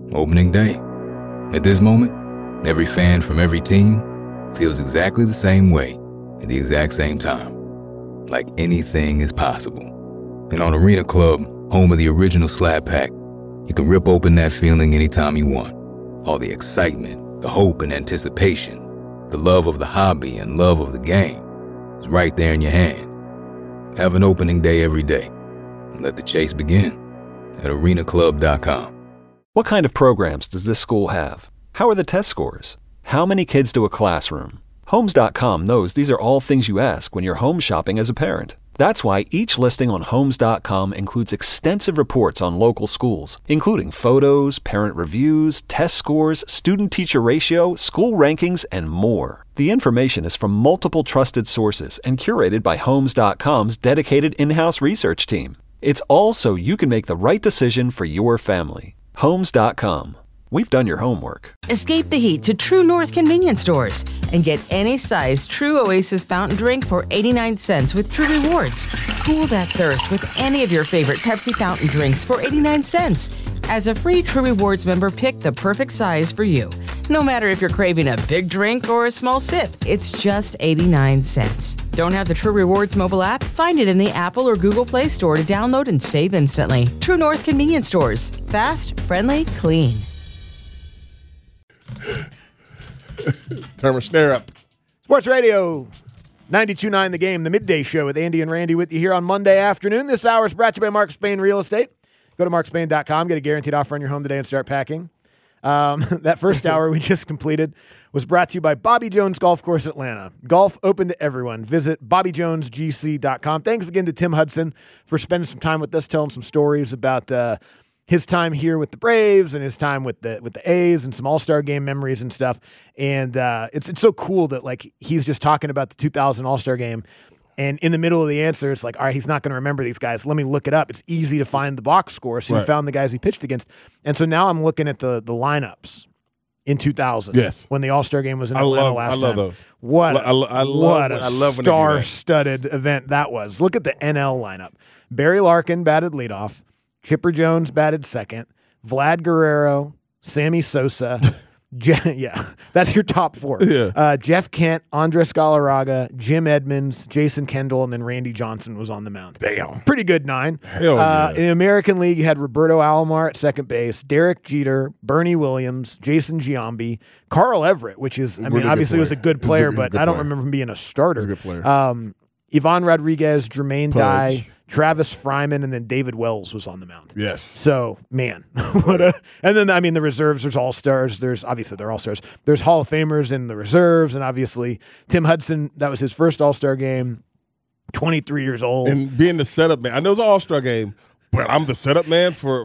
Opening day. At this moment, every fan from every team feels exactly the same way at the exact same time. Like anything is possible. And on Arena Club, home of the original Slab Pack, you can rip open that feeling anytime you want. All the excitement, the hope and anticipation, the love of the hobby and love of the game is right there in your hand. Have an opening day every day and let the chase begin at arenaclub.com. What kind of programs does this school have? How are the test scores? How many kids do a classroom? Homes.com knows these are all things you ask when you're home shopping as a parent. That's why each listing on Homes.com includes extensive reports on local schools, including photos, parent reviews, test scores, student-teacher ratio, school rankings, and more. The information is from multiple trusted sources and curated by Homes.com's dedicated in-house research team. It's all so you can make the right decision for your family. Homes.com. We've done your homework. Escape the heat to True North convenience stores and get any size True Oasis fountain drink for 89 cents with True Rewards. Cool that thirst with any of your favorite Pepsi fountain drinks for 89 cents. As a free True Rewards member, pick the perfect size for you. No matter if you're craving a big drink or a small sip, it's just 89 cents. Don't have the True Rewards mobile app? Find it in the Apple or Google Play Store to download and save instantly. True North convenience stores. Fast, friendly, clean. Turn my snare up. Sports Radio 92.9 The Game, the midday show with Andy and Randy with you here on Monday afternoon. This hour is brought to you by Mark Spain Real Estate. Go to markspain.com, get a guaranteed offer on your home today and start packing. That first hour we just completed was brought to you by Bobby Jones Golf Course Atlanta. Golf open to everyone. Visit BobbyJonesGC.com. Thanks again to Tim Hudson for spending some time with us, telling some stories about his time here with the Braves and his time with the A's and some All-Star game memories and stuff. And it's so cool that like he's just talking about the 2000 All-Star game, and in the middle of the answer, it's like, all right, he's not going to remember these guys. Let me look it up. It's easy to find the box score. So he found the guys he pitched against. And so now I'm looking at the lineups in 2000. Yes. When the All-Star game was in Atlanta last time. I love those. What I love star-studded event that was. Look at the NL lineup. Barry Larkin batted leadoff. Chipper Jones batted second. Vlad Guerrero, Sammy Sosa. Yeah, that's your top four. Yeah. Jeff Kent, Andres Galarraga, Jim Edmonds, Jason Kendall, and then Randy Johnson was on the mound. Damn. Pretty good nine. Hell yeah. In the American League, you had Roberto Alomar at second base, Derek Jeter, Bernie Williams, Jason Giambi, Carl Everett, which is, obviously was a good player, but I don't remember him being a starter. He's a good player. Ivan Rodriguez, Jermaine Dye, Travis Fryman, and then David Wells was on the mound. Yes. So, man, and then, the reserves, there's all-stars. Obviously, they're all-stars. There's Hall of Famers in the reserves, and obviously, Tim Hudson, that was his first All-Star game, 23 years old. And being the setup man. I know it's an All-Star game, but I'm the setup man for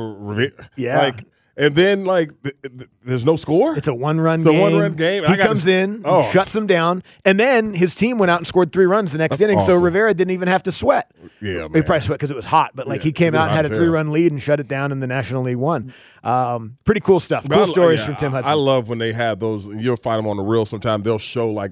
Yeah. And then, there's no score? It's a one-run game. It's a one-run game. He comes in, shuts them down, and then his team went out and scored 3 runs the next inning, awesome. So Rivera didn't even have to sweat. Yeah, man. He probably sweat because it was hot, but he came out and had a 3-run lead and shut it down, and the National League won. Pretty cool stuff. Cool stories from Tim Hudson. I love when they have those. You'll find them on the reel sometime. They'll show like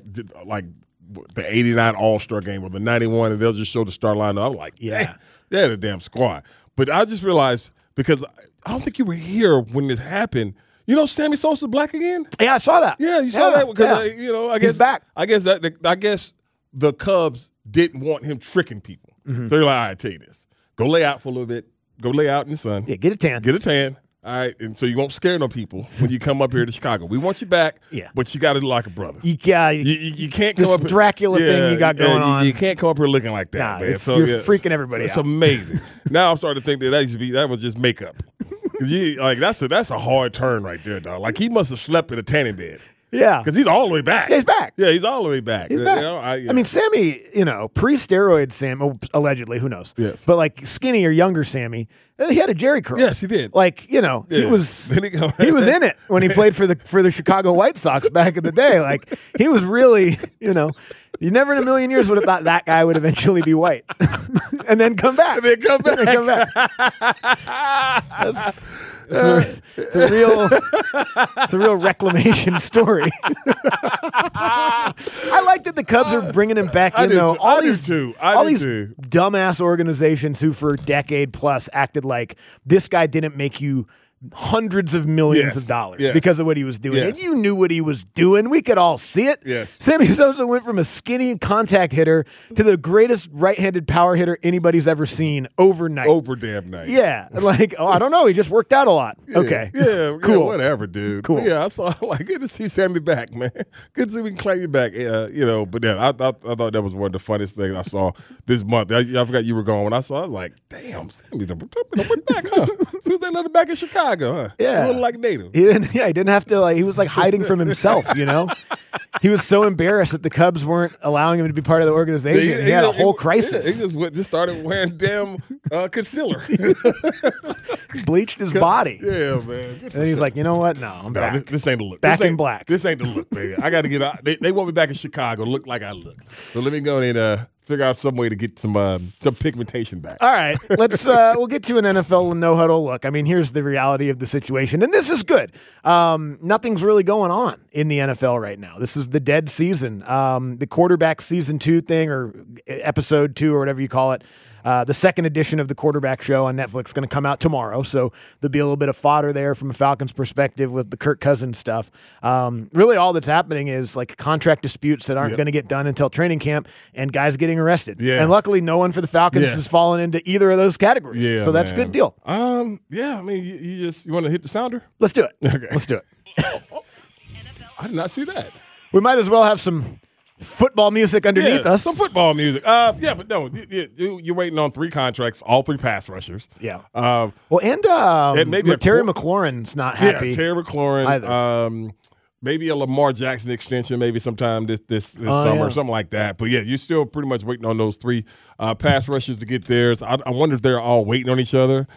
the 89 All-Star game or the 91, and they'll just show the star lineup. I'm like, yeah, they had a damn squad. But I just realized, because I don't think you were here when this happened. You know, Sammy Sosa's black again. Yeah, I saw that. Yeah, you saw that because I guess he's back. I guess the Cubs didn't want him tricking people, so they're like, all right, take this. Go lay out for a little bit. Go lay out in the sun. Yeah, get a tan. Get a tan. All right, and so you won't scare no people when you come up here to Chicago. We want you back, but you got to look like a brother. You can't come up here. Dracula thing you got going on. You can't come up here looking like that, man. So you're freaking everybody out. It's amazing. Now I'm starting to think that was just makeup. Because that's a hard turn right there, dog. Like, he must have slept in a tanning bed. Yeah. Because he's all the way back. Yeah, he's back. Yeah, he's all the way back. He's back. I mean, Sammy, pre-steroid Sammy, allegedly, who knows? Yes. But, like, skinny or younger Sammy, he had a Jerry curl. Yes, he did. Like, he was he was in it when he played for the Chicago White Sox back in the day. Like, he was really, you never in a million years would have thought that guy would eventually be white. And then come back. It's a real reclamation story. I like that the Cubs are bringing him back in, though. All these dumbass organizations who for a decade plus acted like this guy didn't make you hundreds of millions Yes. of dollars Yes. because of what he was doing. Yes. And you knew what he was doing. We could all see it. Yes. Sammy Sosa went from a skinny contact hitter to the greatest right-handed power hitter anybody's ever seen overnight. Over damn night. Yeah. Like, I don't know. He just worked out a lot. Yeah. Okay. Yeah, Cool. yeah, whatever, dude. Cool. But yeah, I saw good to see Sammy back, man. Good to see we can claim you back. But yeah, I thought that was one of the funniest things I saw this month. I forgot you were gone when I saw. I was like, damn, Sammy went back, huh? As soon as they let him back in Chicago, huh? Yeah. He looked like native. He didn't have to, he was like hiding from himself, He was so embarrassed that the Cubs weren't allowing him to be part of the organization. He had a whole crisis. Yeah, he just started wearing damn concealer. Bleached his body. Yeah, man. And then he's like, you know what? No, I'm No, back. this ain't the look. Back This in ain't- black. This ain't the look, baby. I got to get out. They want me back in Chicago to look like I look. So let me go and figure out some way to get some pigmentation back. All right, we'll get to an NFL no huddle look. I mean, here's the reality of the situation, and this is good. Nothing's really going on in the NFL right now. This is the dead season. The quarterback season 2 thing, or episode 2, or whatever you call it. The second edition of the quarterback show on Netflix is going to come out tomorrow, so there'll be a little bit of fodder there from a Falcons perspective with the Kirk Cousins stuff. Really, all that's happening is like contract disputes that aren't going to get done until training camp, and guys getting arrested. Yeah. And luckily, no one for the Falcons Yes. has fallen into either of those categories. Yeah, so that's a man. good deal. Yeah. I mean, you want to hit the sounder? Let's do it. Okay. Let's do it. I did not see that. We might as well have some football music underneath us. Some football music. But no, you're waiting on 3 contracts, all 3 pass rushers. Yeah. Well, And maybe a Terry qu- McLaurin's not happy. Yeah, Terry McLaurin. either. Maybe a Lamar Jackson extension, maybe sometime this summer, yeah. something like that. But yeah, you're still pretty much waiting on those 3 pass rushers to get theirs. I wonder if they're all waiting on each other.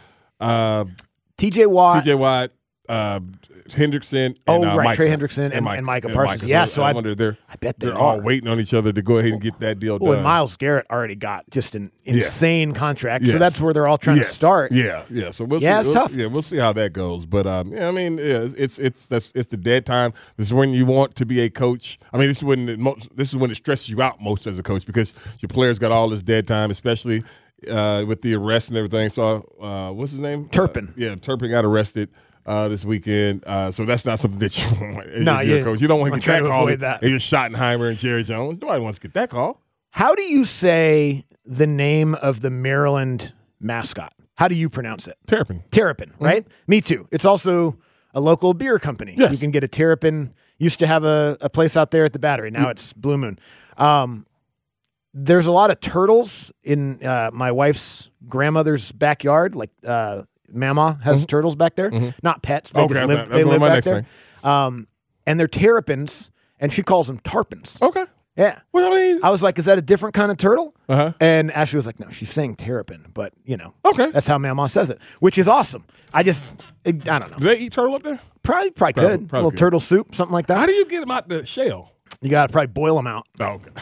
TJ Watt. TJ Watt, Hendrickson, Oh, and right, Micah. Trey Hendrickson and Micah Parsons. Yeah, so I wonder if I bet they're they all are. waiting on each other to go ahead and get that deal Well, done. and Myles Garrett already got just an insane contract, so that's where they're all trying to Yes. start. Yeah. So we'll see. It's tough. Yeah, we'll see how that goes. But it's the dead time. This is when you want to be a coach. I mean, this is when it stresses you out most as a coach because your players got all this dead time, especially with the arrest and everything. So what's his name? Turpin. Turpin got arrested this weekend. So that's not something that you want. No, if you're a coach. You don't want to I'm get trying that to call. avoid that. And you're Schottenheimer and Jerry Jones. Nobody wants to get that call. How do you say the name of the Maryland mascot? How do you pronounce it? Terrapin. Terrapin, right? Me too. It's also a local beer company. Yes. You can get a Terrapin. Used to have a place out there at the Battery. Now it's Blue Moon. There's a lot of turtles in my wife's grandmother's backyard. Like Mama has turtles back there. Not pets. They Okay, just that's live, not- they that's one live of my back next there. And they're terrapins, and she calls them tarpons. Okay. Yeah. Well, I mean, I was like, is that a different kind of turtle? Uh-huh. And Ashley was like, no, she's saying terrapin, but Okay. that's how Mama says it, which is awesome. I don't know. do they eat turtle up there? Probably Probably could. A little good. turtle soup, something like that. How do you get them out the shell? You got to probably boil them out. Oh, okay.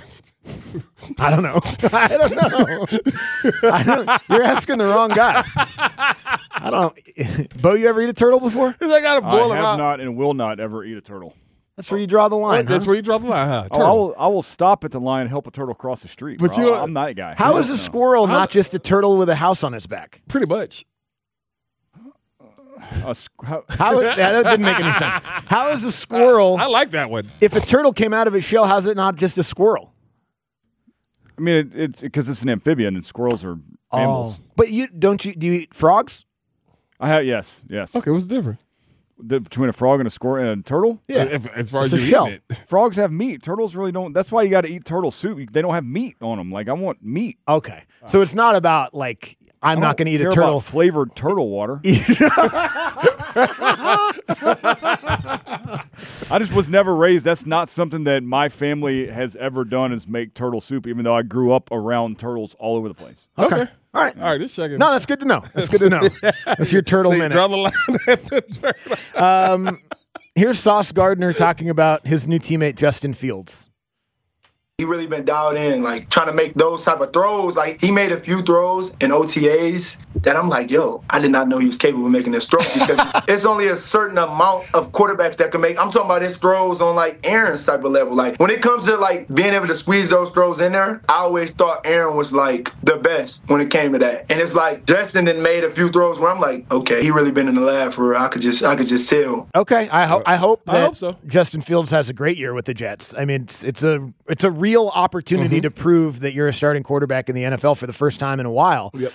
I don't know. I don't know. You're asking the wrong guy. I don't. Bo, you ever eat a turtle before? They got to boil I them have out. not and will not ever eat a turtle. That's where you draw the line. That's huh? where you draw the line, huh? Oh, I will stop at the line and help a turtle cross the street. But bro. you- I'm that guy. How is a squirrel not just a turtle with a house on its back? Pretty much. That didn't make any sense. How is a squirrel? I like that one. If a turtle came out of its shell, how's it not just a squirrel? I mean, it's because it's an amphibian and squirrels are mammals. But do you eat frogs? I have yes. Okay, what's the difference? Between a frog and a squirrel and a turtle. Yeah. As far It's as a you shell. eating it. Frogs have meat. Turtles really don't. That's why you got to eat turtle soup. They don't have meat on them. Like I want meat. Okay. So it's not about like I'm not going to eat a care turtle. about flavored turtle water. I just was never raised. That's not something that my family has ever done is make turtle soup, even though I grew up around turtles all over the place. Okay. All right. All right, this second. No, that's good to know. That's good to know. That's your turtle minute. Draw the line at the turtle. Here's Sauce Gardner talking about his new teammate Justin Fields. He really been dialed in, like trying to make those type of throws. Like he made a few throws in OTAs that I'm like, yo, I did not know he was capable of making this throw because it's only a certain amount of quarterbacks that can make. I'm talking about his throws on like Aaron's type of level. Like when it comes to like being able to squeeze those throws in there, I always thought Aaron was like the best when it came to that. And it's like Justin then made a few throws where I'm like, okay, he really been in the lab for real. I could just tell. Okay, I hope so. Justin Fields has a great year with the Jets. I mean, it's a real opportunity to prove that you're a starting quarterback in the NFL for the first time in a while. Yep.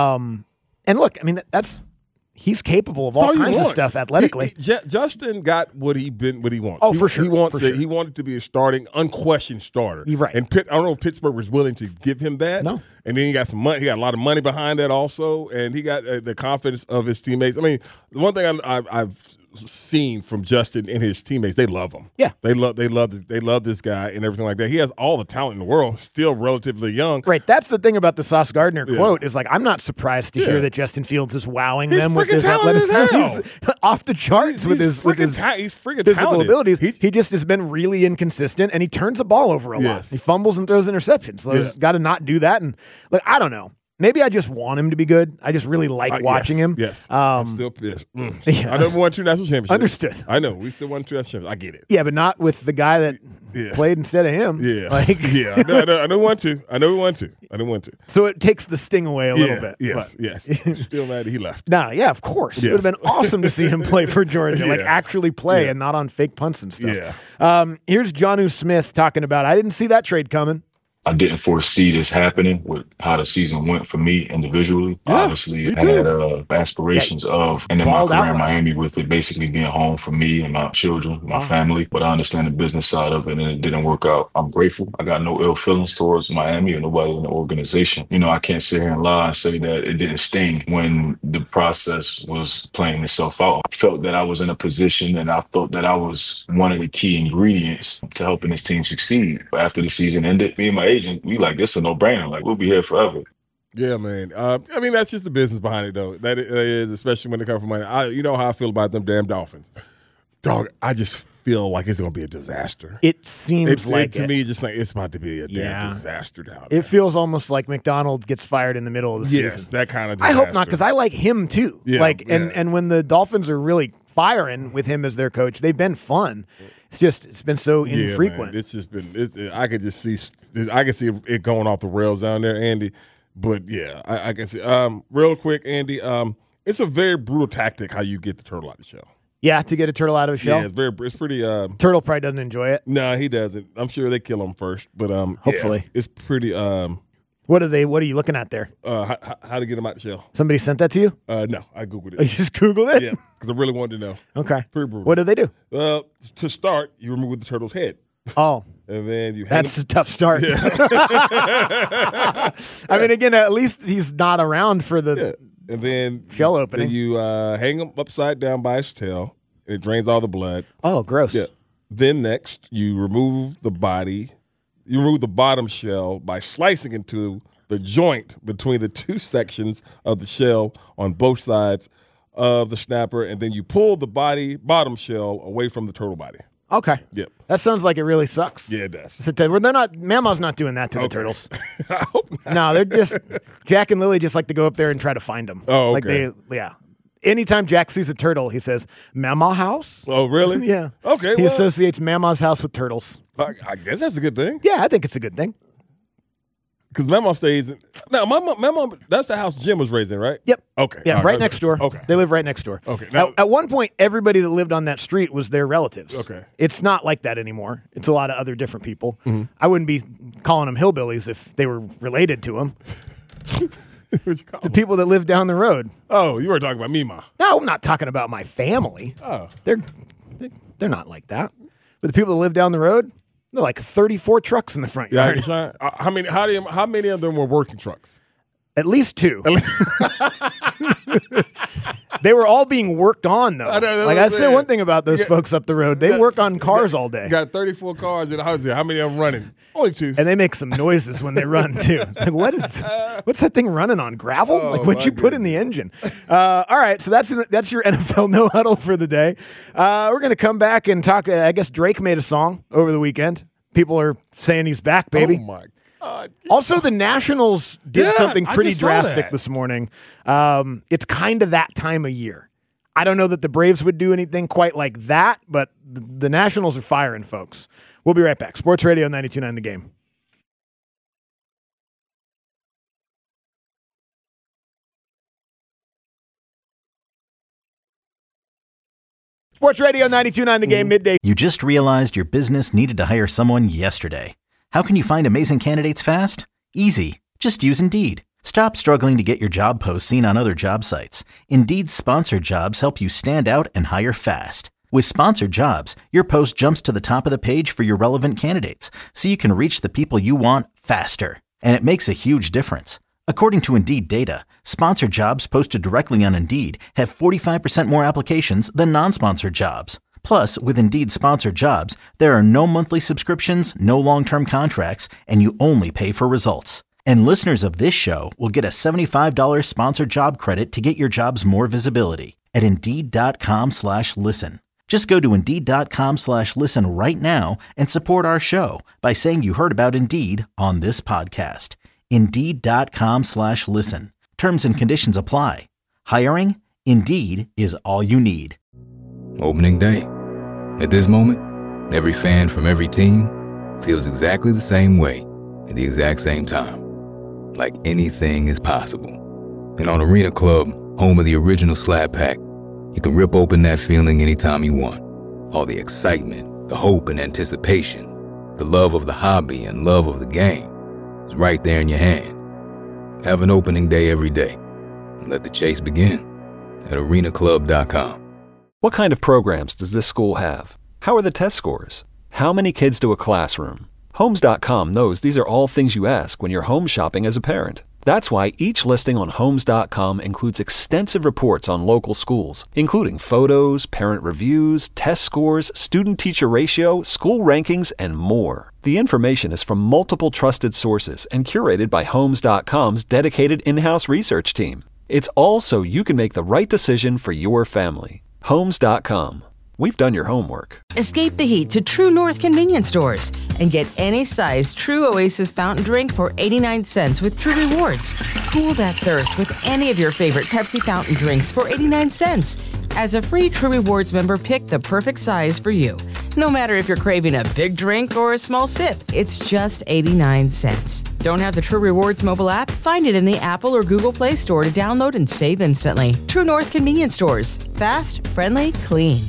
And look, I mean, he's capable of all kinds of stuff athletically. Justin got what he wants. Oh, for sure. He wants for it. sure. He wanted to be a starting, unquestioned starter. You're right. And I don't know if Pittsburgh was willing to give him that. No. And then he got some money. He got a lot of money behind that also, and he got the confidence of his teammates. I mean, the one thing I've seen from Justin and his teammates, they love him. Yeah, they love this guy and everything like that. He has all the talent in the world, still relatively young. Right. That's the thing about the Sauce Gardner quote is like, I'm not surprised to hear that Justin Fields is wowing them with his athleticism. He's off the charts with his freaking physical talented. abilities. He just has been really inconsistent, and he turns the ball over a lot. He fumbles and throws interceptions. So he's got to not do that. And like, I don't know. Maybe I just want him to be good. I just really like watching him. Yes. I never won 2 national championships. Understood. I know. We still won 2 national championships. I get it. Yeah, but not with the guy that played instead of him. Yeah. Like, I don't want to. I know we want to. I don't want to. So it takes the sting away a little bit. Yes. Still mad that he left. Nah, yeah, of course. It would have been awesome to see him play for Georgia, like actually play and not on fake punts and stuff. Yeah. Here's Jonnu Smith talking about, I didn't see that trade coming. I didn't foresee this happening with how the season went for me individually. Obviously, I had aspirations of ending my career in Miami with it basically being home for me and my children, my family. But I understand the business side of it, and it didn't work out. I'm grateful. I got no ill feelings towards Miami or nobody in the organization. You know, I can't sit here and lie and say that it didn't sting when the process was playing itself out. I felt that I was in a position, and I thought that I was one of the key ingredients to helping this team succeed. After the season ended, me and my agent, we like, this is a no-brainer. Like, we'll be here forever. Yeah, man. I mean, that's just the business behind it, though. That is, especially when it comes from money. You know how I feel about them damn Dolphins. Dog, I just feel like it's going to be a disaster. It seems to me, just like it's about to be a damn disaster down there. It feels almost like McDonald gets fired in the middle of the season. Yes, that kind of disaster. I hope not, because I like him, too. Yeah, and when the Dolphins are really firing with him as their coach, they've been fun. It's been so infrequent. Man. It's just been. I can see it going off the rails down there, Andy. But yeah, I can see. Real quick, Andy. It's a very brutal tactic how you get the turtle out of the shell. Yeah, to get a turtle out of a shell. Yeah, it's pretty. Turtle probably doesn't enjoy it. No, he doesn't. I'm sure they kill him first, but hopefully it's pretty. What are you looking at there? How to get them out the shell? Somebody sent that to you? No, I googled it. Oh, you just googled it? Yeah, because I really wanted to know. Okay. Pretty brutal. What do they do? To start, you remove the turtle's head. Oh. And then you That's a tough start. Yeah. I mean, again, at least he's not around for the and then shell opening. Then you hang him upside down by his tail. It drains all the blood. Oh, gross. Yeah. Then next, you remove the body. You remove the bottom shell by slicing into the joint between the two sections of the shell on both sides of the snapper, and then you pull the bottom shell away from the turtle body. Okay. Yep. That sounds like it really sucks. Yeah, it does. They're not. Mama's not doing that to the turtles. I hope not. No, they're just Jack and Lily just like to go up there and try to find them. Oh, okay. Anytime Jack sees a turtle, he says, "Mama house." Oh, really? Yeah. Okay. He associates Mama's house with turtles. I guess that's a good thing. Yeah, I think it's a good thing. Because Mama stays. Now, Mama, that's the house Jim was raised in, right? Yep. Okay. Yeah, right next door. Okay. They live right next door. Okay. Now, at one point, everybody that lived on that street was their relatives. Okay. It's not like that anymore. It's a lot of other different people. Mm-hmm. I wouldn't be calling them hillbillies if they were related to them. The people that live down the road. Oh, you were talking about Mima. No, I'm not talking about my family. Oh. They're not like that. But the people that live down the road, they're like 34 trucks in the front yard. Yeah, how many of them were working trucks? At least 2. They were all being worked on, though. I say one thing about those folks up the road. They work on cars all day. Got 34 cars in the house. How many of them running? Only 2. And they make some noises when they run, too. Like, what's that thing running on? Gravel? What'd you put in the engine? All right, so that's your NFL No Huddle for the day. We're going to come back and talk. I guess Drake made a song over the weekend. People are saying he's back, baby. Oh, my God. Also, the Nationals did something I pretty just saw drastic that. this morning. It's kind of that time of year. I don't know that the Braves would do anything quite like that, but the Nationals are firing folks. We'll be right back. Sports Radio 92.9 The Game. Sports Radio 92.9 The Game, midday. You just realized your business needed to hire someone yesterday. How can you find amazing candidates fast? Easy. Just use Indeed. Stop struggling to get your job posts seen on other job sites. Indeed's sponsored jobs help you stand out and hire fast. With sponsored jobs, your post jumps to the top of the page for your relevant candidates, so you can reach the people you want faster. And it makes a huge difference. According to Indeed data, sponsored jobs posted directly on Indeed have 45% more applications than non-sponsored jobs. Plus, with Indeed sponsored jobs, there are no monthly subscriptions, no long-term contracts, and you only pay for results. And listeners of this show will get a $75 sponsored job credit to get your jobs more visibility at Indeed.com/listen. Just go to Indeed.com/listen right now and support our show by saying you heard about Indeed on this podcast. Indeed.com/listen. Terms and conditions apply. Hiring? Indeed is all you need. Opening day. At this moment, every fan from every team feels exactly the same way at the exact same time. Like anything is possible. And on Arena Club, home of the original Slab Pack, you can rip open that feeling anytime you want. All the excitement, the hope and anticipation, the love of the hobby and love of the game is right there in your hand. Have an opening day every day. And let the chase begin at arenaclub.com. What kind of programs does this school have? How are the test scores? How many kids do a classroom? Homes.com knows these are all things you ask when you're home shopping as a parent. That's why each listing on Homes.com includes extensive reports on local schools, including photos, parent reviews, test scores, student-teacher ratio, school rankings, and more. The information is from multiple trusted sources and curated by Homes.com's dedicated in-house research team. It's all so you can make the right decision for your family. Homes.com. We've done your homework. Escape the heat to True North convenience stores and get any size True Oasis fountain drink for 89 cents with True Rewards. Cool that thirst with any of your favorite Pepsi fountain drinks for 89 cents. As a free True Rewards member, pick the perfect size for you. No matter if you're craving a big drink or a small sip, it's just 89 cents. Don't have the True Rewards mobile app? Find it in the Apple or Google Play Store to download and save instantly. True North convenience stores. Fast, friendly, clean.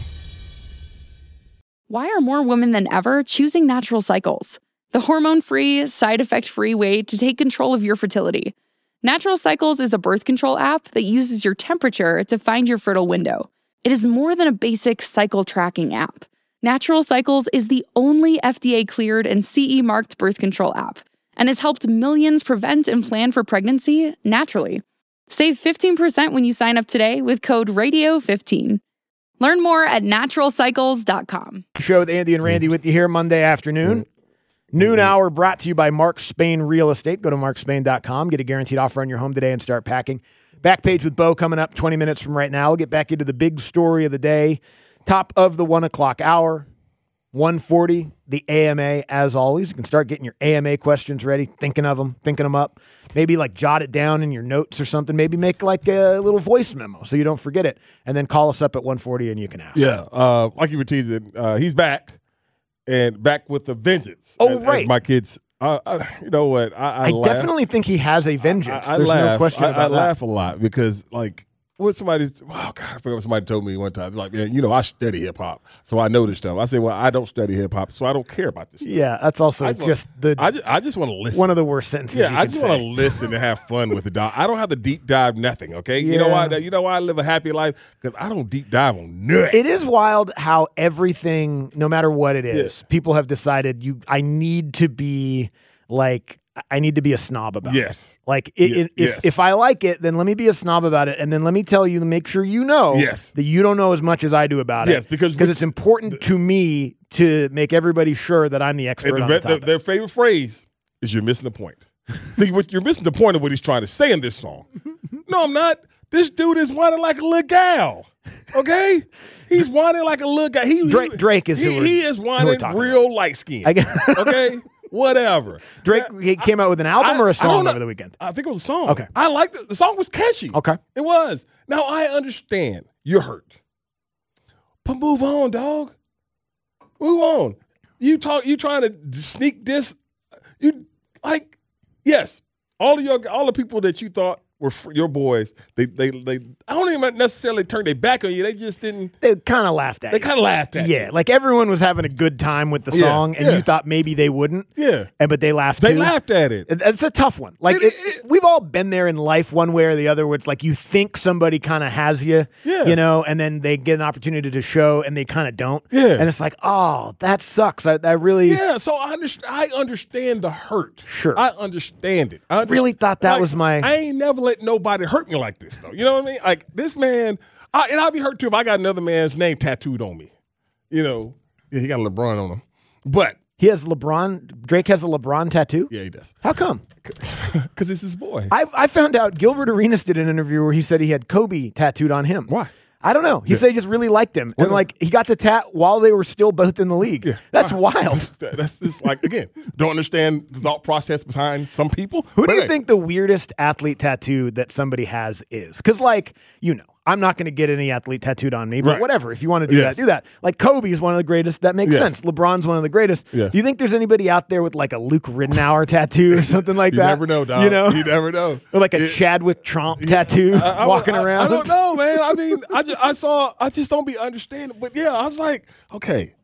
Why are more women than ever choosing Natural Cycles? The hormone-free, side-effect-free way to take control of your fertility. Natural Cycles is a birth control app that uses your temperature to find your fertile window. It is more than a basic cycle tracking app. Natural Cycles is the only FDA-cleared and CE-marked birth control app and has helped millions prevent and plan for pregnancy naturally. Save 15% when you sign up today with code RADIO15. Learn more at naturalcycles.com. Show with Andy and Randy with you here Monday afternoon. Noon hour brought to you by Mark Spain Real Estate. Go to markspain.com. Get a guaranteed offer on your home today and start packing. Back page with Bo coming up 20 minutes from right now. We'll get back into the big story of the day. Top of the 1 o'clock hour. 1:40, the AMA, as always. You can start getting your AMA questions ready, thinking of them, thinking them up. Maybe like jot it down in your notes or something. Maybe make like a little voice memo so you don't forget it. And then call us up at 1:40 and you can ask. Yeah, like you were teasing, he's back and back with a vengeance. Oh, as right. my kids, you know what? I laugh. Definitely think he has a vengeance. I There's laugh. no question about I that. laugh a lot because, like, what somebody, oh God, I forgot what somebody told me one time. Like, man, you know, I study hip hop, so I know this stuff. I say, well, I don't study hip hop, so I don't care about this stuff. Yeah, that's also I just want to listen. one of the worst sentences. Yeah, you I could just want to say. listen and have fun with the dog. I don't have to deep dive nothing. Okay, you know why? You know why I live a happy life? Because I don't deep dive on nothing. It is wild how everything, no matter what it is, people have decided I need to be a snob about it. Yes. Like, Yes. if I like it, then let me be a snob about it, and then let me tell you to make sure you know that you don't know as much as I do about it. Yes, because it's important to me to make everybody sure that I'm the expert on the topic. Their favorite phrase is "You're missing the point." See, you're missing the point of what he's trying to say in this song. No, I'm not. This dude is whining like a little gal. Okay? He's whining like a little guy. Drake is he is whining real light skin. Okay? Whatever. Drake he came out with an album or a song over the weekend? I think it was a song. Okay. I liked it. The song was catchy. Okay. It was. Now I understand you're hurt. But move on, dog. Move on. You trying to sneak this. Yes, all the people that you thought were your boys, they I don't even necessarily turn their back on you. They just didn't. They kind of laughed at you. They kind of laughed at you. Yeah, like everyone was having a good time with the song, and you thought maybe they wouldn't. Yeah. But they laughed They too. laughed at it. It's a tough one. Like we've all been there in life one way or the other where it's like you think somebody kind of has you, and then they get an opportunity to show and they kind of don't. Yeah. And it's like, oh, that sucks. I really. Yeah, so I understand the hurt. Sure. I understand it. I really thought that was my. I ain't never let nobody hurt me like this, though. You know what I mean? Like, this man, and I'd be hurt too if I got another man's name tattooed on me. You know, yeah, he got a LeBron on him. But. He has LeBron. Drake has a LeBron tattoo? Yeah, he does. How come? Because it's his boy. I found out Gilbert Arenas did an interview where he said he had Kobe tattooed on him. Why? I don't know. He said he just really liked him. And like he got the tat while they were still both in the league. Yeah. That's wild. That's just like, again, don't understand the thought process behind some people. Who do you think the weirdest athlete tattoo that somebody has is? Because, like, I'm not going to get any athlete tattooed on me, but whatever. If you want to do that, do that. Like, Kobe is one of the greatest. That makes sense. LeBron's one of the greatest. Yes. Do you think there's anybody out there with, like, a Luke Ridnour tattoo or something like that? You never know, dog. You never know. Or like a Chadwick Tromp tattoo walking around. I don't know, man. I mean, I just don't be understanding. But, yeah, I was like, okay.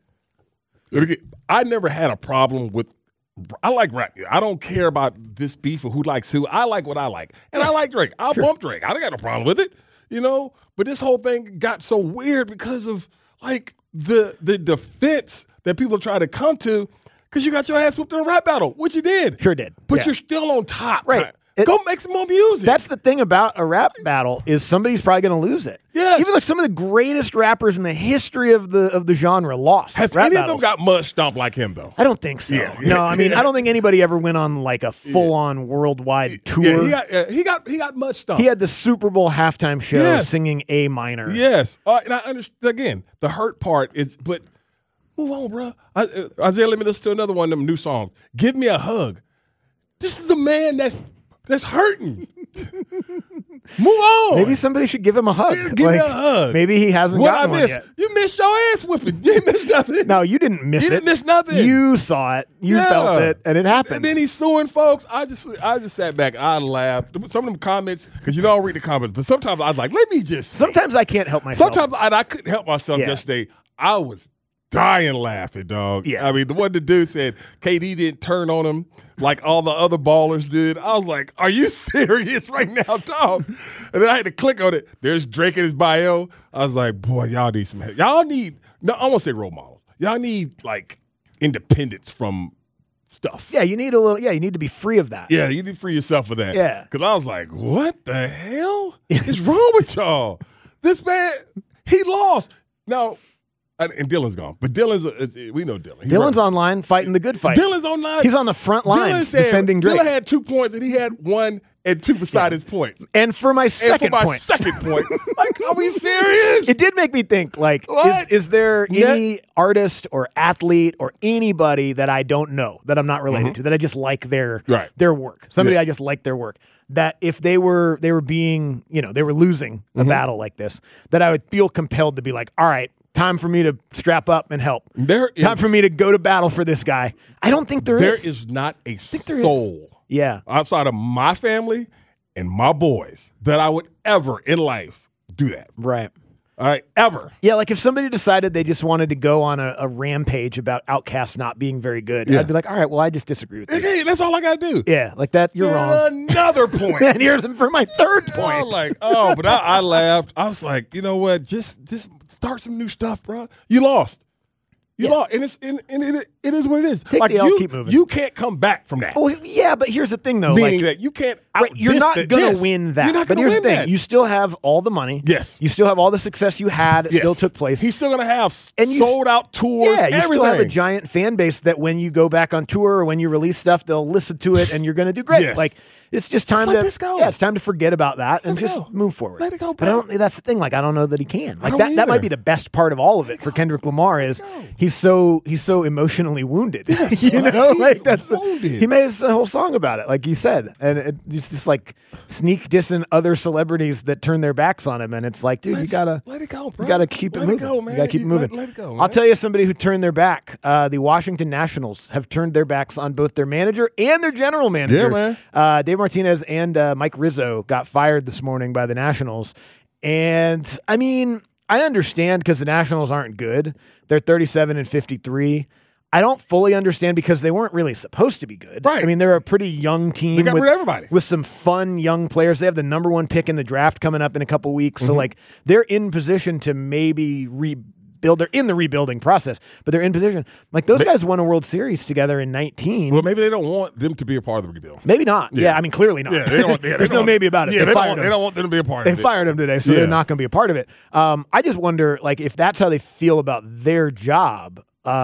I never had a problem with I like rap. I don't care about this beef or who likes who. I like what I like. And I like Drake. I'll bump Drake. I don't got no problem with it. But this whole thing got so weird because of like the defense that people try to come to because you got your ass whooped in a rap battle, which you did. Sure did. But you're still on top. Right. Go make some more music. That's the thing about a rap battle is somebody's probably going to lose it. Yes. Even like some of the greatest rappers in the history of the genre lost. Has any of them got mud stomped like him, though? I don't think so. Yeah. No, I mean, I don't think anybody ever went on like a full-on worldwide tour. Yeah, he got mud stomped. He had the Super Bowl halftime show singing A minor. Yes. And I understand, again, the hurt part is, but move on, bro. Isaiah, let me listen to another one of them new songs. Give Me a Hug. This is a man that's hurting. Move on. Maybe somebody should give him a hug. Give me a hug. Maybe he hasn't gotten one yet. You missed your ass whipping. You didn't miss nothing. No, you didn't miss it. You didn't miss nothing. You saw it. You felt it, and it happened. And then he's suing folks. I just sat back. I laughed. Some of them comments, because you don't read the comments, but sometimes I was like, let me just. Sometimes I can't help myself. Sometimes I couldn't help myself yesterday. I was dying laughing, dog. Yeah. I mean, the one the dude said KD didn't turn on him like all the other ballers did. I was like, are you serious right now, dog? And then I had to click on it. There's Drake in his bio. I was like, boy, y'all need some help. Y'all need, no, I won't say role models. Y'all need, like, independence from stuff. Yeah, you need a little, you need to be free of that. Yeah, you need to free yourself of that. Yeah. Because I was like, what the hell is wrong with y'all? This man, he lost. Now, and Dylan's gone. But we know Dylan. Dylan's online fighting the good fight. Dylan's online. He's on the front line defending Drake. Dylan had 2 popoints and he had 1 and 2 beside his points. And for my second point. Like, are we serious? It did make me think, like, is there any artist or athlete or anybody that I don't know, that I'm not related to, that I just like their work? Somebody I just like their work. That if they were being, they were losing a battle like this, that I would feel compelled to be like, all right, time for me to strap up and help. Time for me to go to battle for this guy. I don't think there is. There is not a soul outside of my family and my boys that I would ever in life do that. Right. All right, ever. Yeah, like if somebody decided they just wanted to go on a rampage about Outkast not being very good, I'd be like, all right, well, I just disagree with you. Okay, that's all I got to do. Yeah, like that, you're wrong. Another point. And here's for my third point. I was like, but I laughed. I was like, you know what, just start some new stuff, bro. You lost. You lost, and it is what it is. Take like the L, keep moving. You can't come back from that. Well, yeah, but here's the thing, though. Meaning that you can't. You're not going to win that. You're not but going to here's win the thing: that. you still have all the money. Yes. You still have all the success you had. It still took place. He's still going to have sold out tours. Yeah, you everything. still have a giant fan base that when you go back on tour or when you release stuff, they'll listen to it, and you're going to do great. Yes. Like. It's just time Let to this go. Yeah, it's time to forget about that and just go. move forward. Let it go, But bro. that's the thing. Like I don't know that he can. Like don't that might either. be the best part of all of it for Kendrick Lamar is he's so emotionally wounded. Yes, you know, he's like that's wounded. he made a whole song about it, like he said, and it's just like sneak dissing other celebrities that turn their backs on him, and it's like, dude, you gotta let it go, bro. You gotta keep it Let moving. It go, man. You gotta keep it moving. Let it go. Man. I'll tell you somebody who turned their back. The Washington Nationals have turned their backs on both their manager and their general manager. Yeah, man. Dave Martinez and Mike Rizzo got fired this morning by the Nationals. And, I mean, I understand because the Nationals aren't good. They're 37-53. I don't fully understand because they weren't really supposed to be good. Right. I mean, they're a pretty young team. They got rid of everybody. With some fun young players. They have the number 1 pick in the draft coming up in a couple weeks. So, like, they're in position to maybe rebuild. They're in the rebuilding process, but they're in position. Like, those guys won a World Series together in 19. Well, maybe they don't want them to be a part of the rebuild. Maybe not. Yeah. Yeah, I mean, clearly not. Yeah, they don't, There's no maybe about it. Yeah, they fired they him. don't want them to be a part They of it. fired him today, so they're not going to be a part of it. I just wonder, like, if that's how they feel about their job,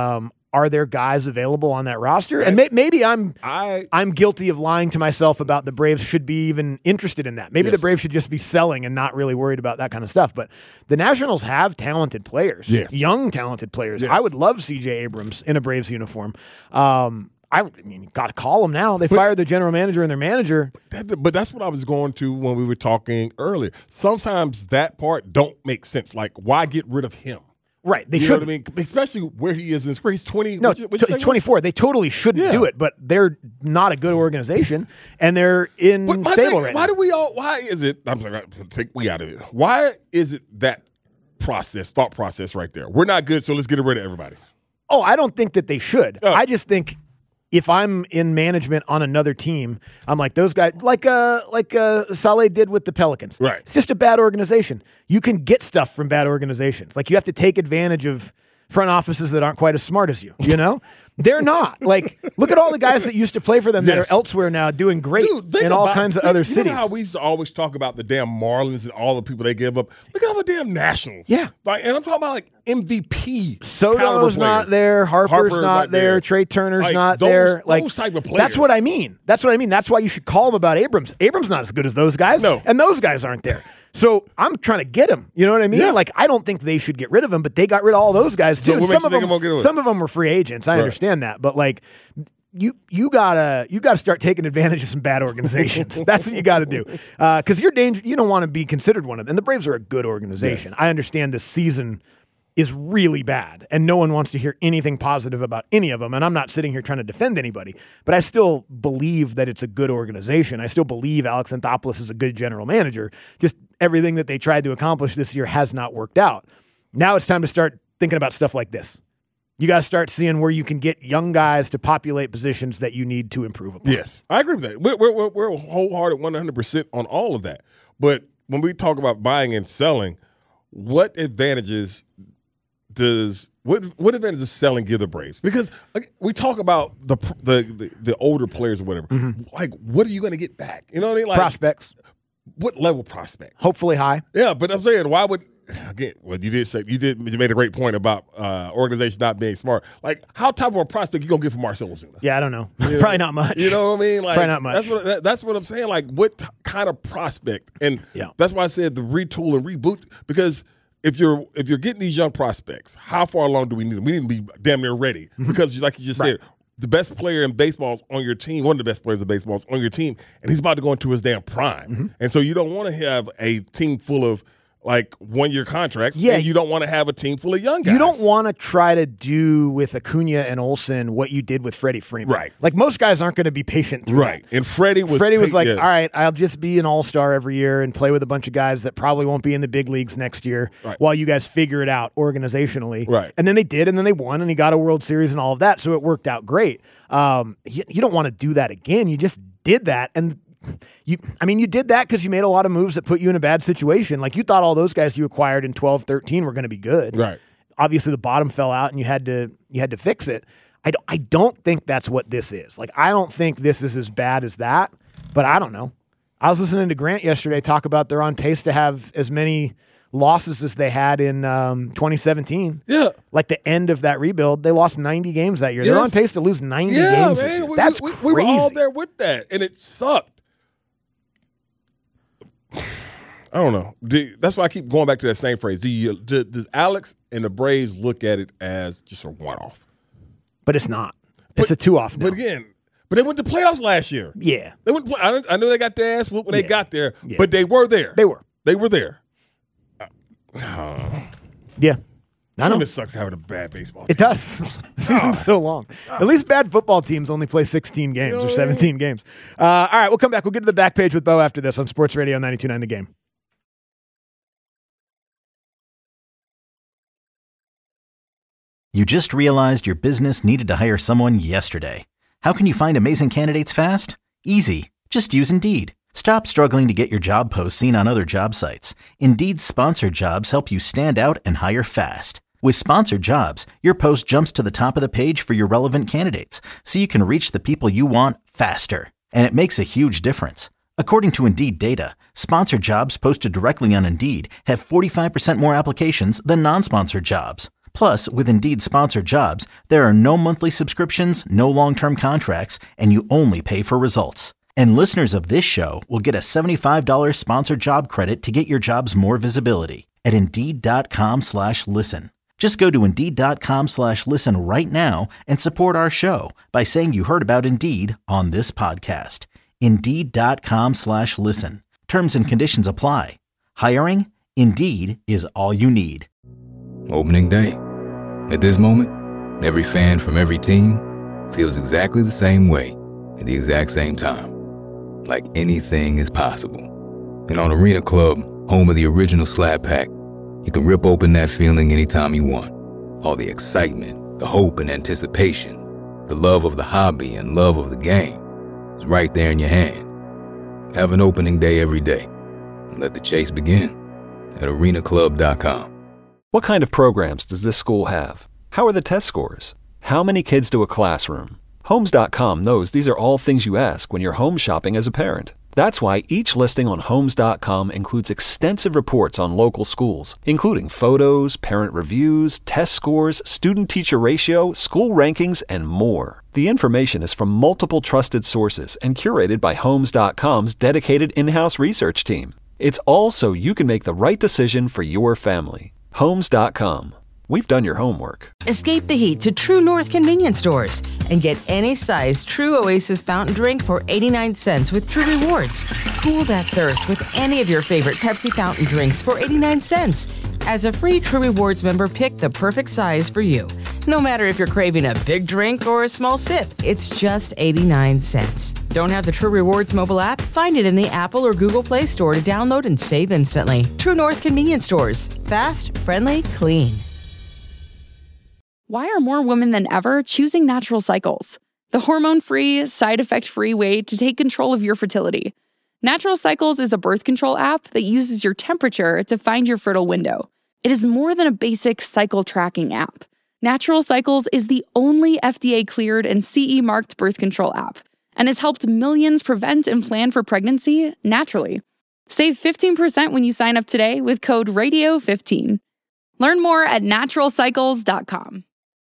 are there guys available on that roster? And maybe I'm guilty of lying to myself about the Braves should be even interested in that. Maybe the Braves should just be selling and not really worried about that kind of stuff. But the Nationals have talented players, young talented players. Yes. I would love C.J. Abrams in a Braves uniform. I mean, you got to call them now. They fired their general manager and their manager. But that's what I was going to when we were talking earlier. Sometimes that part don't make sense. Like, why get rid of him? Right, they You should. know what I mean? Especially where he is in his career. He's 20. No, what'd you say? 24. They totally shouldn't do it, but they're not a good organization, and they're in stable right now. Why is it, I'm sorry, take we out of it. Why is it that thought process right there? We're not good, so let's get rid of everybody. Oh, I don't think that they should. I just think if I'm in management on another team, I'm like those guys, like Saleh did with the Pelicans. Right. It's just a bad organization. You can get stuff from bad organizations. Like you have to take advantage of front offices that aren't quite as smart as you, you know? They're not. Like, look at all the guys that used to play for them that are elsewhere now doing great in all kinds of other cities. You know how we used to always talk about the damn Marlins and all the people they give up? Look at all the damn Nationals. Yeah. Like, and I'm talking about, like, MVP. Soto's not there. Harper's not there. Trey Turner's not there. Like, those type of players. That's what I mean. That's why you should call him about Abrams. Abrams not as good as those guys. No. And those guys aren't there. So I'm trying to get him. You know what I mean? Yeah. Like, I don't think they should get rid of him, but they got rid of all those guys too. So what makes you think I'm gonna get rid of Some of them were free agents. I understand that, but like, you gotta start taking advantage of some bad organizations. That's what you got to do, because you're dangerous. You don't want to be considered one of them. And the Braves are a good organization. Yes. I understand this season is really bad, and no one wants to hear anything positive about any of them. And I'm not sitting here trying to defend anybody, but I still believe that it's a good organization. I still believe Alex Anthopoulos is a good general manager. Just everything that they tried to accomplish this year has not worked out. Now it's time to start thinking about stuff like this. You got to start seeing where you can get young guys to populate positions that you need to improve upon. Yes, I agree with that. We're wholehearted 100% on all of that. But when we talk about buying and selling, what advantages does selling give the Braves? Because we talk about the older players or whatever. Mm-hmm. Like, what are you going to get back? You know what I mean? Like, prospects. What level prospect? Hopefully high. Yeah, but I'm saying, why would again? Well, you made a great point about organizations not being smart. Like, how type of a prospect you gonna get from Marcell Ozuna? Yeah, I don't know. Probably not much. You know what I mean? Like, probably not much. That's what I'm saying. Like, what kind of prospect? And that's why I said the retool and reboot, because if you're getting these young prospects, how far along do we need them? We need to be damn near ready, because like you just said, the best player in baseball is on your team. One of the best players in baseball is on your team, and he's about to go into his damn prime. Mm-hmm. And so you don't want to have a team full of like 1-year contracts. Yeah, and you don't want to have a team full of young guys. You don't want to try to do with Acuna and Olsen what you did with Freddie Freeman. Right. Like, most guys aren't going to be patient through that. And Freddie was like, all right, I'll just be an all-star every year and play with a bunch of guys that probably won't be in the big leagues next year while you guys figure it out organizationally. Right. And then they did, and then they won, and he got a World Series and all of that, so it worked out great. You don't want to do that again. You just did that, and you did that because you made a lot of moves that put you in a bad situation. Like, you thought all those guys you acquired in 12-13 were going to be good. Right. obviously the bottom fell out and you had to fix it. I don't think that's what this is. Like, I don't think this is as bad as that, but I don't know. I was listening to Grant yesterday talk about they're on pace to have as many losses as they had in 2017. Yeah. Like the end of that rebuild, they lost 90 games that year. Yes. They're on pace to lose 90 games man. this year. That's we crazy. were all there with that, and it sucked. I don't know. That's why I keep going back to that same phrase. Does Alex and the Braves look at it as just a one-off? But it's not. It's a two-off now. But again, they went to playoffs last year. Yeah. They went. I know they got their ass whooped when they got there, but they were there. They were there. Yeah. I know. It sucks having a bad baseball team. It does. The season's so long. At least bad football teams only play 16 games or 17 games. All right, we'll come back. We'll get to the back page with Bo after this on Sports Radio 92.9 The Game. You just realized your business needed to hire someone yesterday. How can you find amazing candidates fast? Easy. Just use Indeed. Stop struggling to get your job posts seen on other job sites. Indeed's sponsored jobs help you stand out and hire fast. With sponsored jobs, your post jumps to the top of the page for your relevant candidates, so you can reach the people you want faster. And it makes a huge difference. According to Indeed data, sponsored jobs posted directly on Indeed have 45% more applications than non-sponsored jobs. Plus, with Indeed sponsored jobs, there are no monthly subscriptions, no long-term contracts, and you only pay for results. And listeners of this show will get a $75 sponsored job credit to get your jobs more visibility at Indeed.com/listen. Just go to Indeed.com/listen right now and support our show by saying you heard about Indeed on this podcast. Indeed.com/listen. Terms and conditions apply. Hiring? Indeed is all you need. Opening day. At this moment, every fan from every team feels exactly the same way at the exact same time. Like anything is possible. And on Arena Club, home of the original Slab Pack, you can rip open that feeling anytime you want. All the excitement, the hope and anticipation, the love of the hobby and love of the game is right there in your hand. Have an opening day every day. And let the chase begin at arenaclub.com. What kind of programs does this school have? How are the test scores? How many kids do a classroom? Homes.com knows these are all things you ask when you're home shopping as a parent. That's why each listing on Homes.com includes extensive reports on local schools, including photos, parent reviews, test scores, student-teacher ratio, school rankings, and more. The information is from multiple trusted sources and curated by Homes.com's dedicated in-house research team. It's all so you can make the right decision for your family. Homes.com. We've done your homework. Escape the heat to True North convenience stores and get any size True Oasis fountain drink for 89 cents with True Rewards. Cool that thirst with any of your favorite Pepsi fountain drinks for 89 cents. As a free True Rewards member, pick the perfect size for you. No matter if you're craving a big drink or a small sip, it's just 89 cents. Don't have the True Rewards mobile app? Find it in the Apple or Google Play Store to download and save instantly. True North convenience stores. Fast, friendly, clean. Why are more women than ever choosing Natural Cycles? The hormone-free, side-effect-free way to take control of your fertility. Natural Cycles is a birth control app that uses your temperature to find your fertile window. It is more than a basic cycle tracking app. Natural Cycles is the only FDA-cleared and CE-marked birth control app and has helped millions prevent and plan for pregnancy naturally. Save 15% when you sign up today with code RADIO15. Learn more at naturalcycles.com.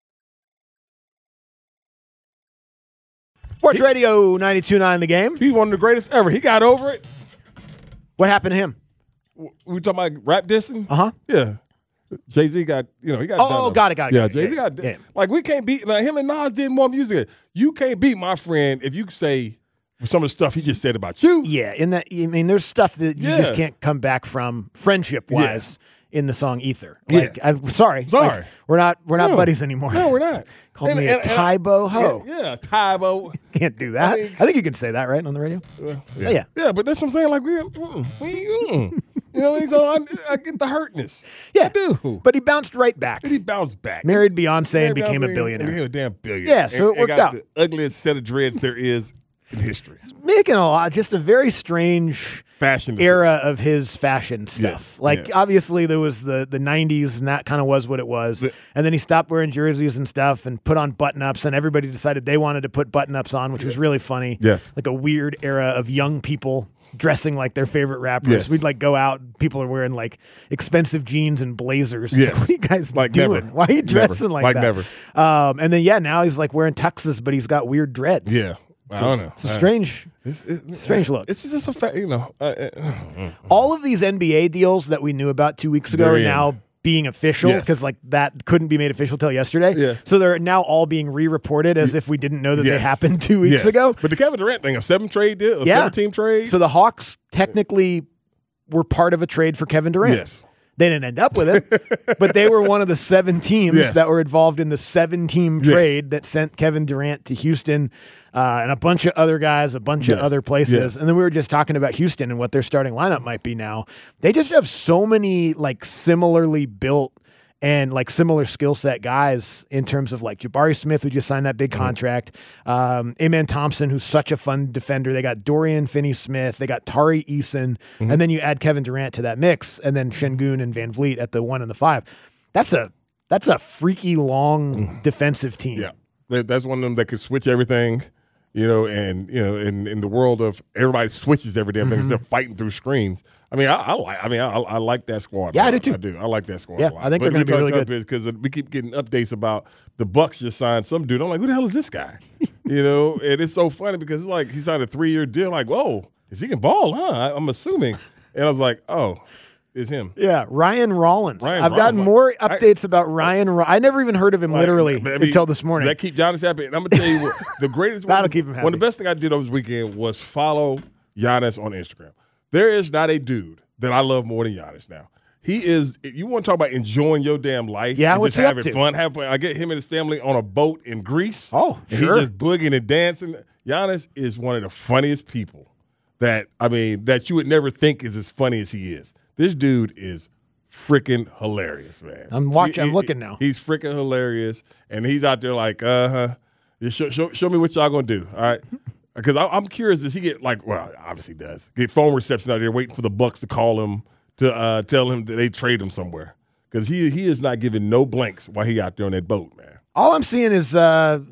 Sports Radio 92.9 The Game. He's one of the greatest ever. He got over it. What happened to him? We talking about rap dissing? Uh-huh. Yeah. Jay-Z got, he got Oh, got it. Yeah, Jay-Z got yeah. Like, we can't beat, like, him and Nas did more music. You can't beat my friend if you say some of the stuff he just said about you. Yeah, there's stuff that you just can't come back from friendship-wise in the song Ether. Like, I'm sorry. Like, we're not buddies anymore. No, we're not. Called me a Tybo ho. Yeah, Tybo. Can't do that. I think you can say that, right, on the radio? Yeah, but that's what I'm saying. Like, you know what I mean? So I get the hurtness. Yeah, I do. But he bounced right back. He bounced back. Married Beyonce and became a billionaire. Became a damn billionaire. Yeah, so it worked out. The ugliest set of dreads there is in history. Making just a very strange fashion era of his fashion stuff. Yes. Like, obviously, there was the 90s, and that kind of was what it was. And then he stopped wearing jerseys and stuff and put on button-ups, and everybody decided they wanted to put button-ups on, which was really funny. Yes. Like a weird era of young people dressing like their favorite rappers. Yes. We'd like go out, and people are wearing like expensive jeans and blazers. Yes. What are you guys Like doing? never. Why are you dressing Never. like Like that? never. And then, now he's like wearing tuxes, but he's got weird dreads. Yeah. I don't know. It's a strange look. It's just a fact, All of these NBA deals that we knew about 2 weeks ago They're are in. now being official Yes. because like that couldn't be made official till yesterday. Yeah. So they're now all being re-reported as if we didn't know that they Yes. happened 2 weeks Yes. ago. But the Kevin Durant thing, a 7-trade deal, a 7-team trade. So the Hawks technically were part of a trade for Kevin Durant. Yes. They didn't end up with it, but they were one of the 7 teams Yes. that were involved in the 7-team Yes. trade that sent Kevin Durant to Houston and a bunch of other guys, a bunch of Yes. other places. Yes. And then we were just talking about Houston and what their starting lineup might be now. They just have so many like similarly built and like similar skill set guys in terms of like Jabari Smith, who just signed that big contract. Amen Thompson, who's such a fun defender. They got Dorian Finney-Smith. They got Tari Eason. And then you add Kevin Durant to that mix, and then Şengün and Van Vliet at the 1 and the 5. That's a freaky long defensive team. Yeah. That's one of them that could switch everything, and in the world of everybody switches every damn thing instead of fighting through screens. I mean, I like that squad. Yeah, I do too. I do. I like that squad. Yeah, a lot. I think they're gonna be really good. because we keep getting updates about the Bucks just signed some dude. I'm like, who the hell is this guy? And it's so funny because it's like he signed a 3-year deal. Like, whoa, is he can ball? Huh? I'm assuming. And I was like, oh. It's him. Yeah, Ryan Rollins. Ryan I've gotten Rollins. more updates about Ryan. I never even heard of him literally I mean, until this morning. That keep Giannis happy. And I'm gonna tell you what, the greatest That'll keep him happy. One of the best thing I did over this weekend was follow Giannis on Instagram. There is not a dude that I love more than Giannis now. He is. You want to talk about enjoying your damn life? Yeah, and what's just he up having to? fun. Having fun. I get him and his family on a boat in Greece. Oh, and sure. He's just boogieing and dancing. Giannis is one of the funniest people that you would never think is as funny as he is. This dude is freaking hilarious, man. I'm watching. I'm looking now. He's freaking hilarious, and he's out there like, show me what y'all gonna do, all right? Because I'm curious, does he get obviously does get phone reception out there waiting for the Bucks to call him to tell him that they trade him somewhere? Because he is not giving no blanks while he out there on that boat, man. All I'm seeing is his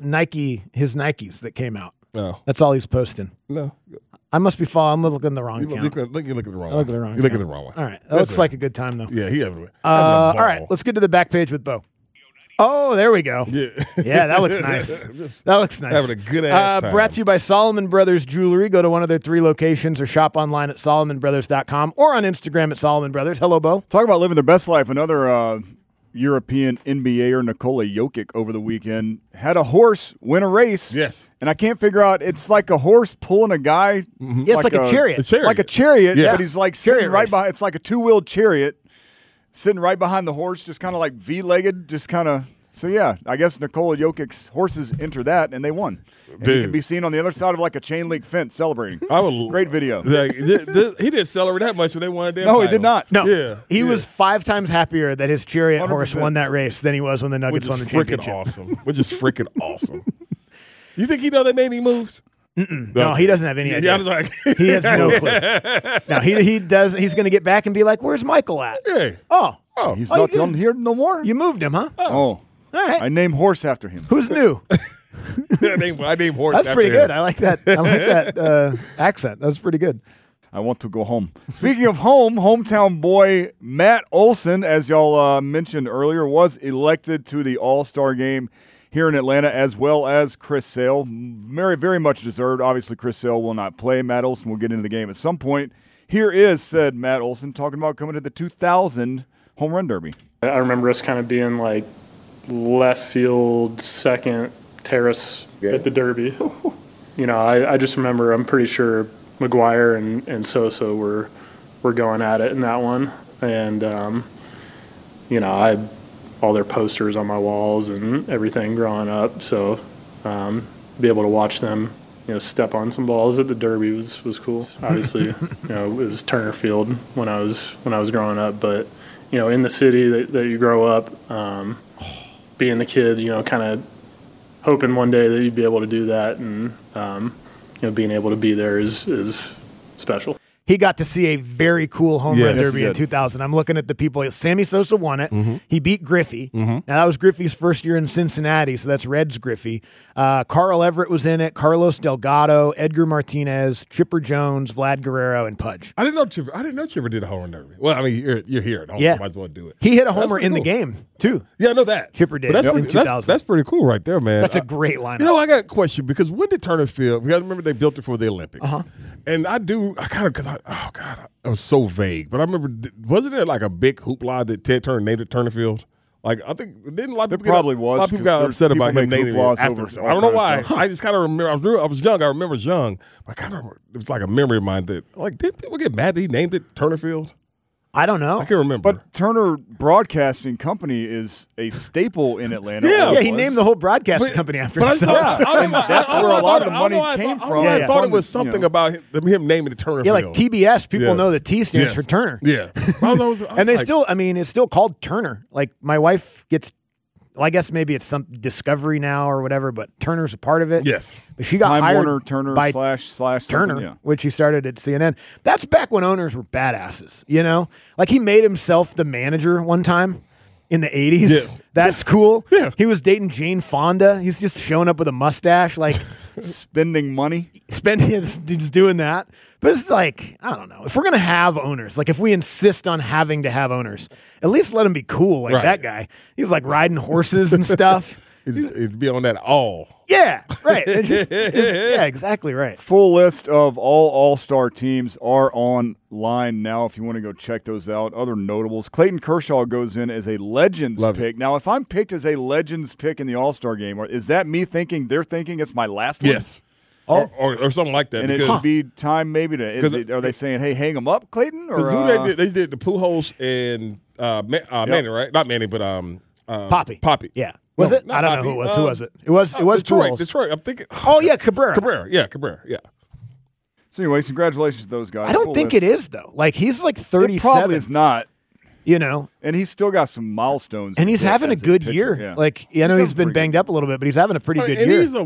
Nikes that came out. No, that's all he's posting. No. I must be I'm looking at the wrong You account. look at the wrong one. I look at the wrong You look at account. the wrong one. All right. That looks like a good time, though. Yeah, he having a all ball. right. Let's get to the back page with Bo. Oh, there we go. Yeah. Yeah, that looks nice. That looks nice. Having a good-ass time. Brought to you by Solomon Brothers Jewelry. Go to one of their 3 locations or shop online at SolomonBrothers.com or on Instagram at Solomon Brothers. Hello, Bo. Talk about living their best life. Another European NBAer, Nikola Jokic, over the weekend had a horse win a race. Yes. And I can't figure out, it's like a horse pulling a guy. Mm-hmm. Yeah, it's like a chariot. Like a chariot, Yeah. but he's like Chariot sitting right race. behind. It's like a 2-wheeled chariot sitting right behind the horse, just kind of like V-legged, just kind of. So, yeah, I guess Nikola Jokic's horses enter that, and they won. And he Dude. can be seen on the other side of like a chain link fence celebrating. Great video. Like, he didn't celebrate that much when they won a damn No, he title. did not. No. Yeah. He was 5 times happier that his chariot horse 100%. won that race than he was when the Nuggets Which is won the freaking championship. awesome. Which is freaking awesome. You think he know they made any moves? No, he doesn't have any idea. Yeah, I was like, He has no clue. No, he does. He's going to get back and be like, "Where's Michael at?" hey. Oh, He's Oh, you not did? on here no more? you moved him, huh? Oh. All right. I named horse after him. Who's new? I named horse That's after pretty him. good. I like that. I like that accent. That's pretty good. I want to go home. Speaking of home, hometown boy Matt Olson, as y'all mentioned earlier, was elected to the All-Star game here in Atlanta, as well as Chris Sale. Very, very much deserved. Obviously, Chris Sale will not play. Matt Olson will get into the game at some point. Here is said Matt Olson talking about coming to the 2000 Home Run Derby. I remember us kind of being like left field, second terrace at the Derby. I just remember, I'm pretty sure McGuire and Sosa were going at it in that one. And, I had all their posters on my walls and everything growing up. So be able to watch them, step on some balls at the Derby was cool. Obviously, it was Turner Field when I was growing up, but in the city that you grow up, being the kid, kind of hoping one day that you'd be able to do that, and being able to be there is special. He got to see a very cool home run Yes. derby in 2000. I'm looking at the people. Sammy Sosa won it. Mm-hmm. He beat Griffey. Now, that was Griffey's first year in Cincinnati, so that's Reds Griffey. Carl Everett was in it, Carlos Delgado, Edgar Martinez, Chipper Jones, Vlad Guerrero, and Pudge. I didn't know Chipper did a home run derby. Well, I mean, you're here at home. Yeah. Might as well do it. He hit a That's homer pretty in the cool. game, too. Yeah, I know that. Chipper did But in 2000. That's pretty cool right there, man. That's a great lineup. You know, I got a question because when did Turner Field? Because I remember they built it for the Olympics, and I was so vague, but I remember wasn't there like a big hoopla that Ted Turner named it Turner Field? Like I think didn't a lot of people probably was, a lot of people 'cause got there's upset about people him make naming it hooplas after over himself. all I don't know kinds why. of stuff. I just kind of remember. I was young. I remember young. But I kind of it was like a memory of mine that like did people get mad that he named it Turner Field? I don't know. I can't remember. But Turner Broadcasting Company is a staple in Atlanta. Yeah, he named the whole broadcasting company after But I himself. saw, And that's where a lot of the money came from. I thought it was From, something about him naming it Turner Yeah, Field. like TBS, people Yeah. know the T stands Yes. for Turner. Yeah. I was And they like, still, I mean, it's still called Turner. Like my wife gets, well, I guess maybe it's some Discovery now or whatever, but Turner's a part of it. Yes. But she got Time hired Warner Turner by slash Turner, something, yeah. which he started at CNN. That's back when owners were badasses, you know? Like he made himself the manager one time in the 80s. Yes. That's cool. Yeah. He was dating Jane Fonda. He's just showing up with a mustache, like Spending money. just doing that. But it's like, I don't know. If we're going to have owners, like if we insist on having to have owners, at least let them be cool like Right. that guy. He's like riding horses and stuff. it'd be on that all. Yeah, right. Yeah, exactly right. Full list of all All-Star teams are online now if you want to go check those out. Other notables. Clayton Kershaw goes in as a Legends Love pick. Now, if I'm picked as a Legends pick in the All-Star game, is that me thinking they're thinking it's my last one? Yes. Or something like that. And it because should be time maybe to – are they saying, hey, hang them up, Clayton? Or, who they did the Pujols and Manny, right? Not Manny, but Poppy. Poppy. Yeah. Was No, it? not I don't know Poppy. who it was. Who was it? It was Detroit. Pujols. Detroit. I'm thinking. Oh, yeah, Cabrera. Cabrera. Yeah, Cabrera. Yeah. So, anyways, congratulations to those guys. I don't Full think list. it is, though. Like, he's like 37. It probably is not. You know? And he's still got some milestones. And he's to hit having a as good pitcher. year. Yeah. Like, I know He's he's been having banged up a little bit, but he's having a pretty good and year. he's a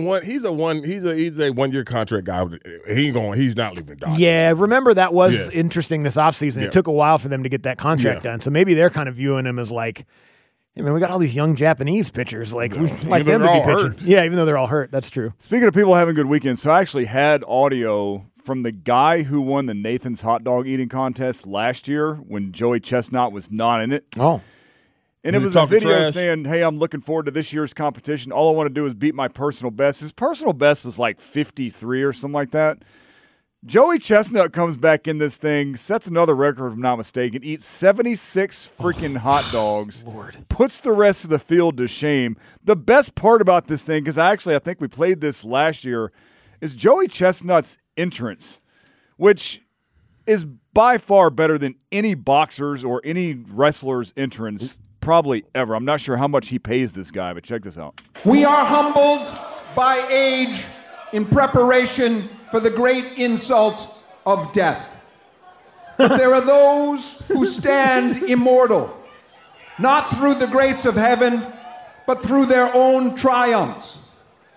1 year contract guy. He's not leaving the Dodgers. Yeah, remember that was Yes. interesting this offseason. Yeah. It took a while for them to get that contract Yeah. done. So maybe they're kind of viewing him as like, hey, man, we got all these young Japanese pitchers. Like, we like them to they're be all pitching. hurt. Yeah, even though they're all hurt. That's true. Speaking of people having good weekends, so I actually had audio from the guy who won the Nathan's hot dog eating contest last year when Joey Chestnut was not in it. Oh. And Was it he was a talking video trash? saying, hey, I'm looking forward to this year's competition. All I want to do is beat my personal best. His personal best was like 53 or something like that. Joey Chestnut comes back in this thing, sets another record if I'm not mistaken, eats 76 freaking hot dogs, puts the rest of the field to shame. The best part about this thing, because I think we played this last year, is Joey Chestnut's entrance, which is by far better than any boxer's or any wrestler's entrance probably ever. I'm not sure how much he pays this guy, but check this out. We are humbled by age in preparation for the great insult of death. But there are those who stand immortal, not through the grace of heaven, but through their own triumphs.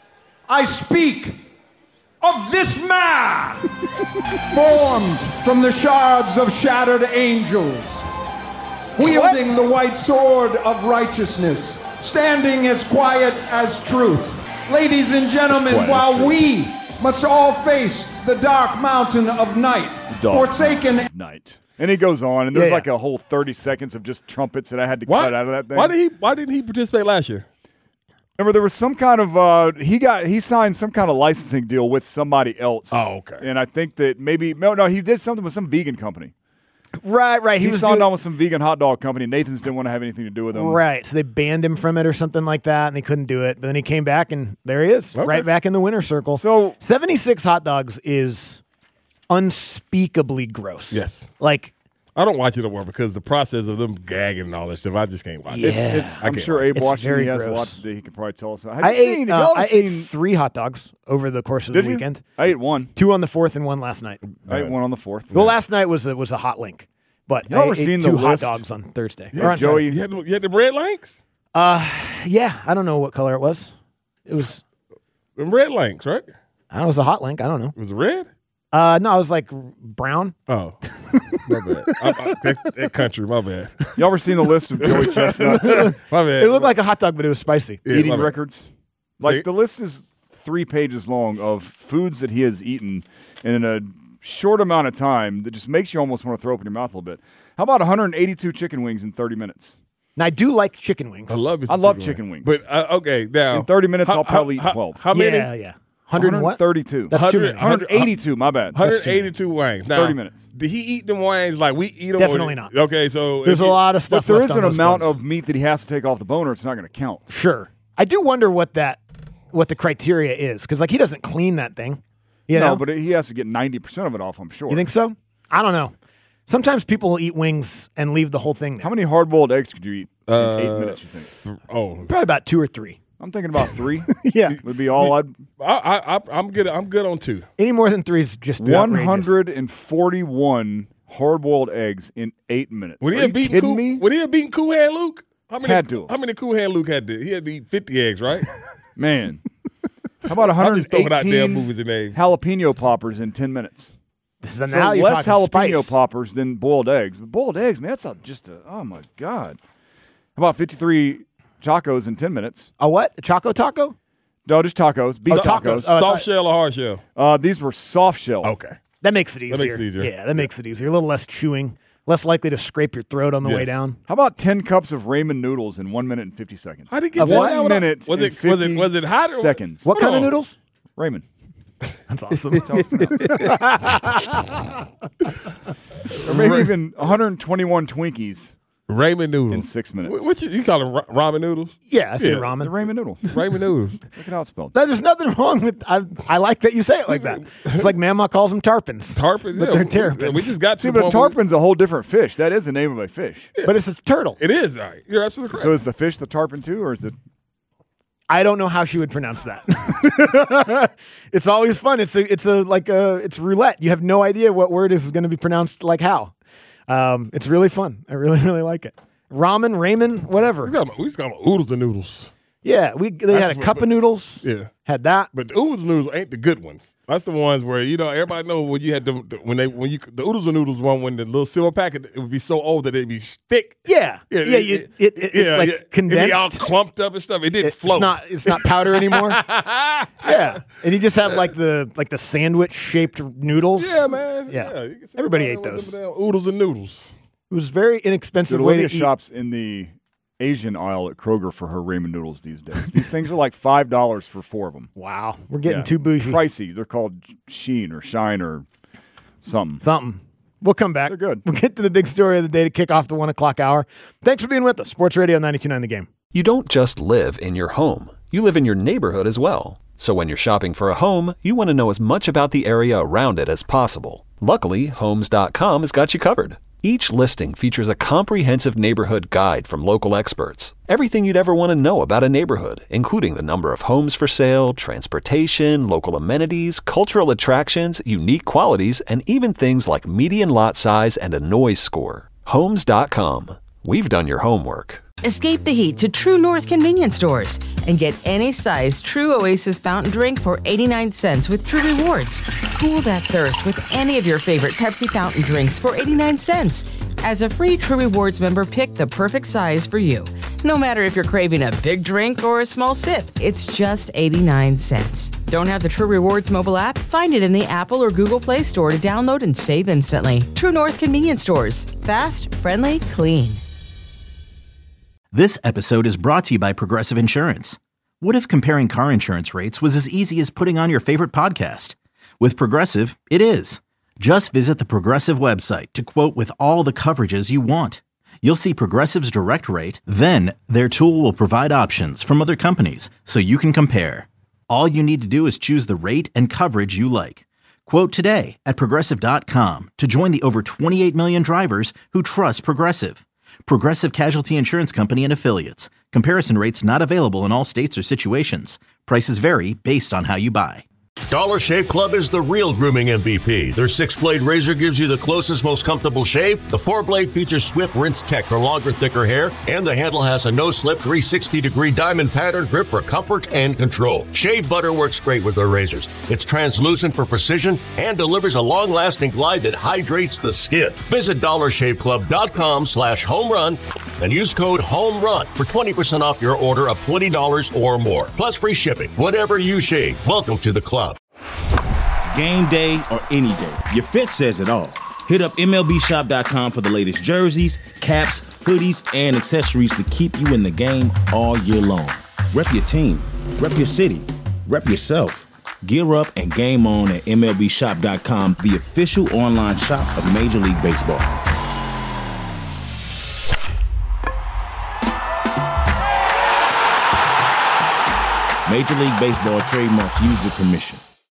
I speak of this man, formed from the shards of shattered angels, wielding the white sword of righteousness, standing as quiet as truth. Ladies and gentlemen, while we must all face the dark mountain of night, forsaken night. And he goes on, and there's Yeah, like a whole 30 seconds of just trumpets that I had to cut out of that thing. Why didn't he participate last year? Remember, there was some kind of he signed some kind of licensing deal with somebody else. Oh, okay. And I think that maybe he did something with some vegan company. Right. He was signed doing- on with some vegan hot dog company. Nathan's didn't want to have anything to do with him. Right. So they banned him from it or something like that, and they couldn't do it. But then he came back, and there he is, right back in the winner's circle. So 76 hot dogs is unspeakably gross. Yes. Like, I don't watch it anymore because the process of them gagging and all that stuff, I just can't watch it. Yeah. I'm sure Abe It's Washington very has a gross. lot to do. He could probably tell us about. Have I you seen? Have y'all I seen? ate 3 hot dogs over the course of Did the you? weekend. I ate one. 2 on the 4th and 1 last night. I ate one on the 4th. Well, last night was a hot link, but Y'all I ever ate seen 2 the hot list? dogs on Thursday. Yeah, Or on Joey. Friday. You had the red links? Yeah, I don't know what color it was. It was The red links, right? It was a hot link. I don't know. Was it red? No, it was like brown. Oh, my bad. That country, my bad. You ever seen the list of Joey Chestnut's My bad. It looked like a hot dog, but it was spicy. Yeah, eating my bad. records? Like, the list is 3 pages long of foods that he has eaten in a short amount of time that just makes you almost want to throw up in your mouth a little bit. How about 182 chicken wings in 30 minutes? And I do like chicken wings. I love chicken wings. But, okay, now. In 30 minutes, I'll probably eat 12. How many? Yeah. 132. That's too many. 182, my bad. 182 wings. Now, 30 minutes. Did he eat them wings like we eat them? Definitely not. Okay, so. There's a lot of stuff But there left is on an those amount buns. of meat that he has to take off the bone or it's not going to count. Sure. I do wonder what the criteria is, because like he doesn't clean that thing. You know? No, but he has to get 90% of it off, I'm sure. You think so? I don't know. Sometimes people will eat wings and leave the whole thing there. How many hard-boiled eggs could you eat in 8 minutes, you think? Probably about 2 or 3. I'm thinking about 3. Yeah. Would be all I'd... I'm good on 2. Any more than 3 is just outrageous. 141 hard-boiled eggs in 8 minutes. Would he Are have you beaten kidding me? Would he have beaten Cool Hand Luke? How Had to. How many Cool Hand Luke had to? He had to eat 50 eggs, right? Man. How about I'm just throwing out 118 damn movies and names. jalapeno poppers in 10 minutes? This is So now you're less talking jalapeno spice. poppers than boiled eggs. But boiled eggs, man, that's oh, my God. How about 53 tacos in 10 minutes? A what? A Choco Taco? No, just tacos. Beef tacos. Soft shell or hard shell? These were soft shell. Okay. That makes it easier. That makes it easier. Yeah, that makes it easier. A little less chewing, less likely to scrape your throat on the way Yes. down. How about 10 cups of ramen noodles in 1 minute and 50 seconds? How did he get that? 1 minute Was and it 50 was it hot or seconds. What kind of noodles? Ramen. That's awesome. Or maybe even 121 Twinkies Ramen noodles in 6 minutes. What you call them? Ramen noodles? Yeah, I say The ramen. ramen noodles. Ramen noodles. Look at how it's spelled. There's nothing wrong with. I like that you say it like that. It's like Mama calls them tarpons. Tarpons. But they're terrapins. We just got to See, the but a point where- tarpon's a whole different fish. That is the name of a fish. But it's a turtle. It is. All right. You're absolutely correct. So is the fish the tarpon too, or is it? I don't know how she would pronounce that. It's always fun. It's roulette. You have no idea what word is going to be pronounced like how. It's really fun. I really, really like it. Ramen, whatever. we just got oodles and noodles. Yeah, they had a cup of noodles. Yeah. Had that. But the oodles and noodles ain't the good ones. That's the ones where everybody know when you had the oodles and noodles one when the little silver packet it would be so old that it'd be thick. Yeah. It condensed. It'd be all clumped up and stuff. It didn't float. It's not powder anymore. Yeah, and you just have like the sandwich shaped noodles. Yeah, man. Yeah. You can say Everybody about ate them those. damn Oodles and noodles. It was a very inexpensive Dude, way to Olivia eat. shops in the Asian aisle at Kroger for her ramen noodles these days. These things are like $5 for 4 of them. Wow, we're getting Yeah. too bougie. Pricey. They're called Sheen or Shine or something. Something. We'll come back. They're good. We'll get to the big story of the day to kick off the 1 o'clock hour. Thanks for being with us. Sports Radio 92.9 The Game. You don't just live in your home. You live in your neighborhood as well. So when you're shopping for a home, you want to know as much about the area around it as possible. Luckily, Homes.com has got you covered. Each listing features a comprehensive neighborhood guide from local experts. Everything you'd ever want to know about a neighborhood, including the number of homes for sale, transportation, local amenities, cultural attractions, unique qualities, and even things like median lot size and a noise score. Homes.com. We've done your homework. Escape the heat to True North convenience stores and get any size True Oasis fountain drink for 89 cents with True Rewards. Cool that thirst with any of your favorite Pepsi fountain drinks for 89 cents. As a free True Rewards member, pick the perfect size for you. No matter if you're craving a big drink or a small sip, it's just 89 cents. Don't have the True Rewards mobile app? Find it in the Apple or Google Play Store to download and save instantly. True North convenience stores. Fast, friendly, clean. This episode is brought to you by Progressive Insurance. What if comparing car insurance rates was as easy as putting on your favorite podcast? With Progressive, it is. Just visit the Progressive website to quote with all the coverages you want. You'll see Progressive's direct rate, then their tool will provide options from other companies so you can compare. All you need to do is choose the rate and coverage you like. Quote today at Progressive.com to join the over 28 million drivers who trust Progressive. Progressive Casualty Insurance Company and Affiliates. Comparison rates not available in all states or situations. Prices vary based on how you buy. Dollar Shave Club is the real grooming MVP. Their 6-blade razor gives you the closest, most comfortable shave. The 4-blade features swift rinse tech for longer, thicker hair, and the handle has a no-slip 360-degree diamond pattern grip for comfort and control. Shave butter works great with their razors. It's translucent for precision and delivers a long-lasting glide that hydrates the skin. Visit DollarShaveClub.com/homerun and use code HOMERUN for 20% off your order of $20 or more. Plus free shipping. Whatever you shave, welcome to the club. Game day or any day, your fit says it all. Hit up MLBShop.com for the latest jerseys, caps, hoodies, and accessories to keep you in the game all year long. Rep your team, rep your city, rep yourself. Gear up and game on at MLBShop.com, the official online shop of Major League Baseball. Major League Baseball trademarks used with permission.